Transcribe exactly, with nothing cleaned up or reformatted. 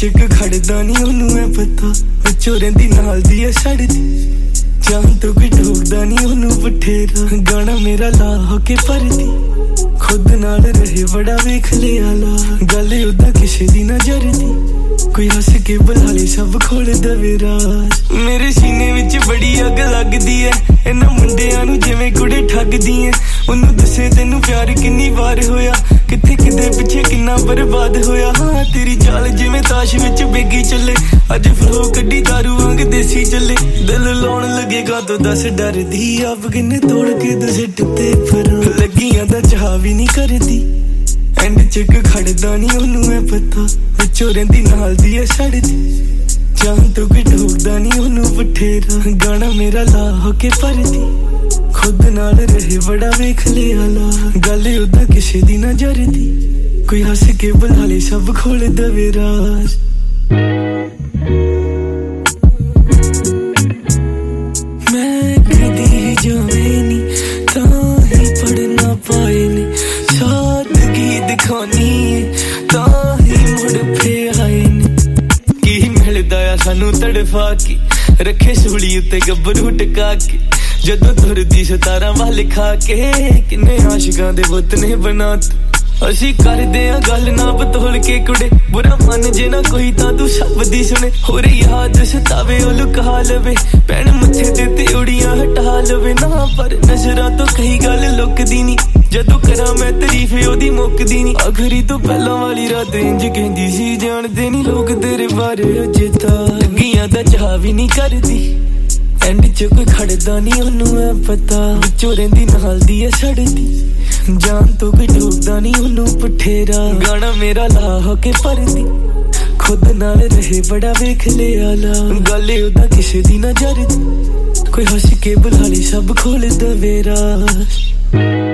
ਚ ਖੜਦਾ ਨਹੀਂ ਉਹਨੂੰ ਐ ਪਤਾ ਵਿੱਚੋਂ ਰਹਿੰਦੀ ਨਾਲ ਦੀ ਐ ਛੱਡਦੀ ਜਾਨ ਤੋਂ ਕੋਈ ਠੋਕਦਾ ਨਹੀਂ ਉਹਨੂੰ ਬਠੇਰਾ ਗਾਣਾ ਮੇਰਾ ਲਾ ਹੋ ਕੇ ਪਰਦੀ ਖੁਦ ਨਾਲ ਰਹੇ ਬੜਾ ਵੇਖ ਲਿਆ ਲਾ ਗੱਲ ਉਦਾਂ ਕਿਸੇ ਦੀ ਨਜ਼ਰ ਦੀ ਕੋਈ ਹੱਸ ਕੇ ਬੁਲਾ ਲੇ ਸਭ ਖੋਲ ਦਵੇ ਰਾਜ ਮੇਰੇ ਸੀਨੇ ਵਿੱਚ ਬੜੀ ਅੱਗ ਲੱਗਦੀ ਐ ਇਹਨਾਂ ਮੁੰਡਿਆਂ ਨੂੰ ਜਿਵੇਂ ਕੁੜੇ ਠੱਗਦੀ ਐ ਉਹਨੂੰ ਦੱਸੇ ਤੈਨੂੰ ਪਿਆਰ ਕਿੰਨੀ ਵਾਰ ਹੋਇਆ ਕਿੱਥੇ ਕਿਤੇ ਪਿੱਛੇ ਕਿੰਨਾ ਬਰਬਾਦ ਹੋਇਆ ਹਾਂ ਤੇਰੀ ਚਾਲ ਜਿਵੇਂ ਤਾਸ਼ ਵਿੱਚ ਬੇਗੀ ਚੱਲੇ ਅੱਜ ਫਲੋ ਕੱਢੀ ਦਾਰੂ ਵਾਂਗ ਦੇਸੀ ਚੱਲੇ ਦਿਲ ਲਾਉਣ ਲੱਗੇਗਾ ਤੂੰ ਦੱਸ ਡਰਦੀ ਆਪ ਕਿੰਨੇ ਤੋੜ ਕੇ ਦਸੇ ਟੁੱਟੇ ਪਰ ਲੱਗੀਆਂ ਤਾਂ ਚਾਹ ਵੀ ਨਹੀਂ ਕਰਦੀ ਐਂਡ ਚ ਖੜਦਾ ਨਹੀਂ ਉਹਨੂੰ ਐ ਪਤਾ ਵਿੱਚੋਂ ਰਹਿੰਦੀ ਨਾਲ ਦੀ ਐ ਛੱਡਦੀ ਜਾਨ ਤੋਂ ਕੋਈ ਠੋਕਦਾ ਨਹੀਂ ਉਹਨੂੰ ਬਠੇਰਾ ਗਾਣਾ ਮੇਰਾ ਲਾ ਹੋ ਕੇ ਪਰਦੀ ਖੁਦ ਨਾਲ ਰਹੇ ਬੜਾ ਵੇਖ ਲਿਆ ਲਾ ਗੱਲ ਉਦਾਂ ਕਿਸੇ ਦੀ ਨਜ਼ਰ ਦੀ ਕੋਈ ਹੱਸ ਕੇ ਬੁਲਾ ਲੇ ਸਭ ਖੋਲ ਦਵੇ ਰਾਜ ਮੈਂ ਕਦੀ ਜਾਵੇਂ ਨੀ ਤਾਂ ਹੀ ਪੜਨਾ ਪਾਏ ਨੀ ਸਾਦਗੀ ਦਿਖਾਉਣੀ ਤਾਂ ਹੀ ਮੁੜ ਫੇ ਆਏ ਨੀ ਕੀ ਮਿਲਦਾ ਆ ਸਾਨੂੰ ਤੜਫਾ ਕੇ ਰੱਖੇ ਸੂਲੀ ਉੱਤੇ ਗੱਭਰੂ ਟਕਾ ਕੇ ਜਦੋਂ ਤੁਰਦੀ ਸਤਾਰਾਂ ਵੱਲ ਖਾ ਕੇ ਕਿੰਨੇ ਆਸ਼ਿਕਾਂ ਦੇ ਬੁੱਤ ਨੇ ਬਣਾਤੇ ਅਸੀਂ ਕਰਦੇ ਆ ਗੱਲ ਨਾ ਬਤੋਲ ਕੇ ਕੁੜੇ ਬੁਰਾ ਮਨ ਜੇ ਨਾ ਕੋਈ ਤਾਂ ਤੂੰ ਸਭ ਦੀ ਸੁਣੇ ਹੋਰ ਯਾਦ ਸਤਾਵੇ ਉਹ ਲੁਕਾ ਲਵੇ ਪੈਣ ਮੱਥੇ ਤੇ ਤੇ ਉੜੀਆਂ ਹਟਾ ਲਵੇ ਨਾ ਪਰ ਨਜ਼ਰਾਂ ਤੋਂ ਕਈ ਗੱਲ ਲੁਕਦੀ ਨਹੀਂ ਜਦੋਂ ਕਰਾਂ ਮੈਂ ਤਾਰੀਫ ਉਹਦੀ ਮੁੱਕਦੀ ਨਹੀਂ ਆਖਰੀ ਤੋਂ ਪਹਿਲਾਂ ਵਾਲੀ ਰਾਤ ਇੰਜ ਕਹਿੰਦੀ ਸੀ ਜਾਣਦੇ ਨਹੀਂ ਲੋਕ ਤੇਰੇ ਬਾਰੇ ਅਜੇ ਤਾਂ ਲੱਗੀਆਂ ਤਾਂ ਚਾਹ ਵੀ ਨਹੀਂ ਕਰਦੀ ਐਂਡ ਚ ਕੋਈ ਖੜਦਾ ਨਹੀਂ ਉਹਨੂੰ ਐ ਪਤਾ ਵਿੱਚੋਂ ਰਹਿੰਦੀ ਨਾਲ ਦੀ ਐ ਛੱਡਦੀ ਜਾਨ ਤੋਂ ਕੋਈ ਠੋਕਦਾ ਨਹੀਂ ਉਹਨੂੰ ਬਠੇਰਾ ਗਾਣਾ ਮੇਰਾ ਲਾ ਹੋ ਕੇ ਪਰਦੀ ਖੁਦ ਨਾਲ ਰਹੇ ਬੜਾ ਵੇਖ ਲਿਆ ਲਾ ਗੱਲ ਉਦਾਂ ਕਿਸੇ ਦੀ ਨਜ਼ਰ ਦੀ ਕੋਈ ਹੱਸ ਕੇ ਬੁਲਾ ਲੇ ਸਭ ਖੋਲ ਦਵੇ ਰਾਜ